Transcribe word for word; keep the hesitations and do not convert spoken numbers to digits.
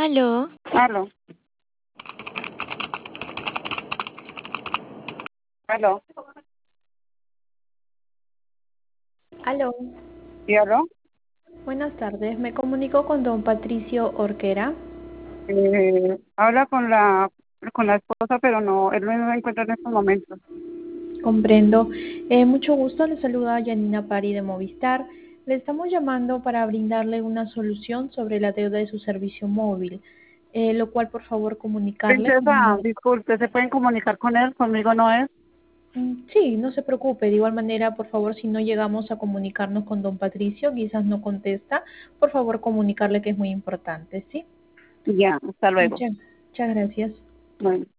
Aló, Aló, aló, Aló, ¿y aló? buenas tardes. Me comunico con don Patricio Orquera. Eh, habla con la con la esposa, pero no, él no se encuentra en estos momentos. Comprendo. Eh, mucho gusto. Le saluda Yanina Pari de Movistar. Le estamos llamando para brindarle una solución sobre la deuda de su servicio móvil, eh, lo cual por favor comunicarle Princesa, como... disculpe, ¿se pueden comunicar con él? Conmigo no es. Mm, Sí, no se preocupe. De igual manera, por favor, si no llegamos a comunicarnos con don Patricio, quizás no contesta, por favor comunicarle que es muy importante, ¿sí? Ya, hasta luego. Muchas, muchas gracias. Bueno.